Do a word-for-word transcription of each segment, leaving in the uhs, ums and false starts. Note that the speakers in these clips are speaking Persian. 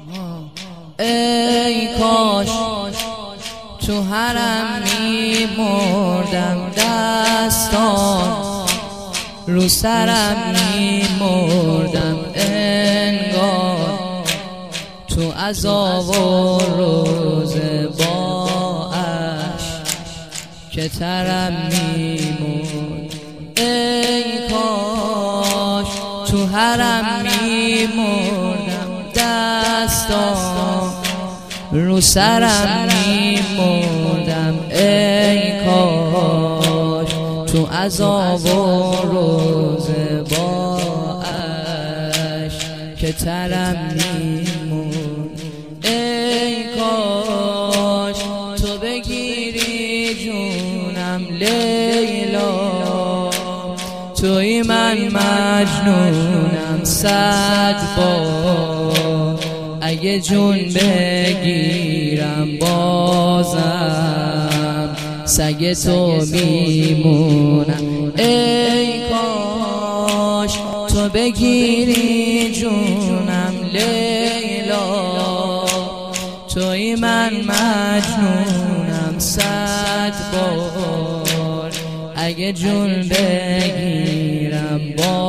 ای کاش تو حرم می مردم، دستان رو سرم می مردم، انگار تو عذاب و روز با عشق که ترم می مرد. ای کاش تو حرم می مردم، دستان رو سرم می مردم، ای کاش تو عذاب و روز با عشق که ترم می مرد. ای کاش تو بگیری جونم لیلا، توی من مجنونم صد بار، اگه جون بگیرم بازم سگ تو میمونم. ای کاش تو بگیری جونم لیلا، توی من مجنونم صد بار، اگه جون بگیرم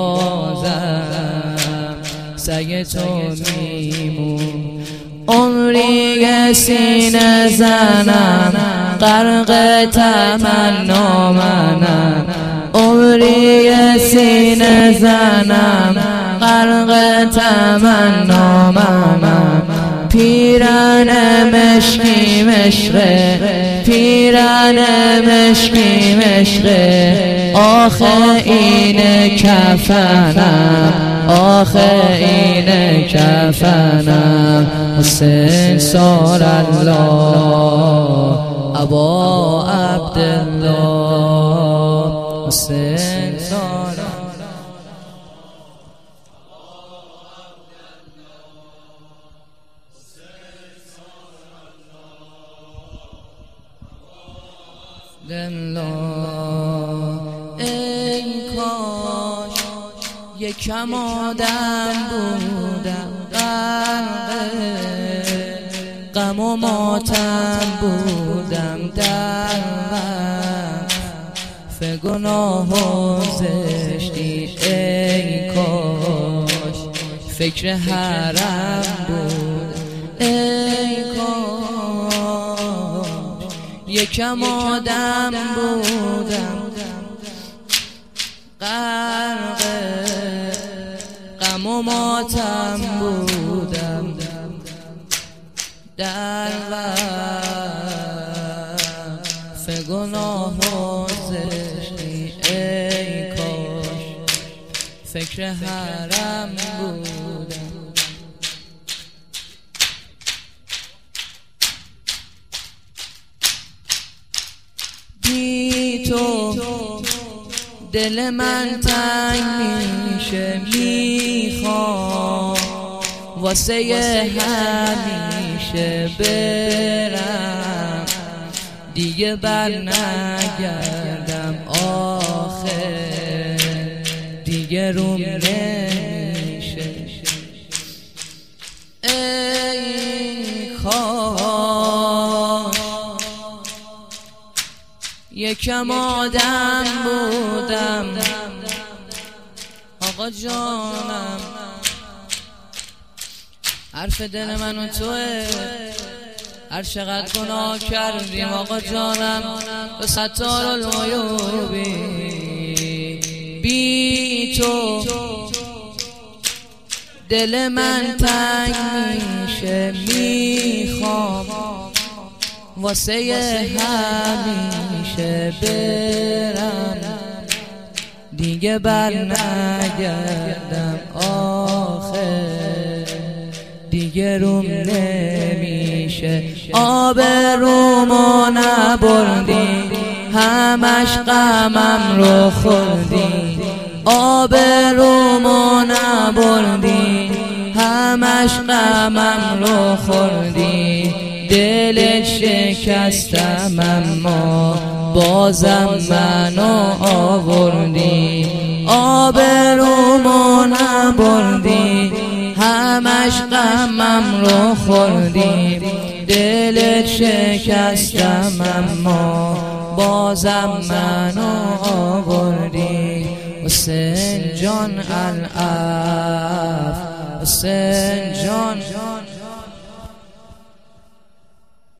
بازم سگ تو میمون. عمری سینه زنم غرق تمنا منم، عمری سینه زنم غرق تمنا منم، پیرن مشکی مشقه، پیرن مشکی مشقه، آخه این کفنم، آخه این کفنم، حسین سار الله ابا عبدالله، حسین سار الله. ای کاش یکم آدم بودم، غم و ماتم بودم، در وقف گناه و زشتی، ای کاش فکر حرم بود. ای کاش یکم آدم بودم، غرق غم و ماتم بودم، در وقف گناه و زشتی، ای کاش فکر حرم بودم. بی تو دل من تنگ میشه، میخوام واسه همیشه برم، دیگه بر نگردم، آخه دیگه روم نمیشه. ای کاش یکم آدم بودم، آقا جانم حرف دل من و توه، هر چقدر گناه کردیم آقا جانم به ستار العیوبی، بی تو دل من تنگ میشه، میخوام واسه همیشه برم، دیگه بر نگردم، آخه دیگه روم نمیشه. آب رومو نبردی، همش غمم رو خوردی، آب رومو نبردی، همش غمم رو خوردی، دلت شکستم اما بازم منو آوردی، آب رومو نبردی، همش غمم رو خوردی، دلت شکستم اما بازم منو آوردی. حسین جان العفو، حسین جان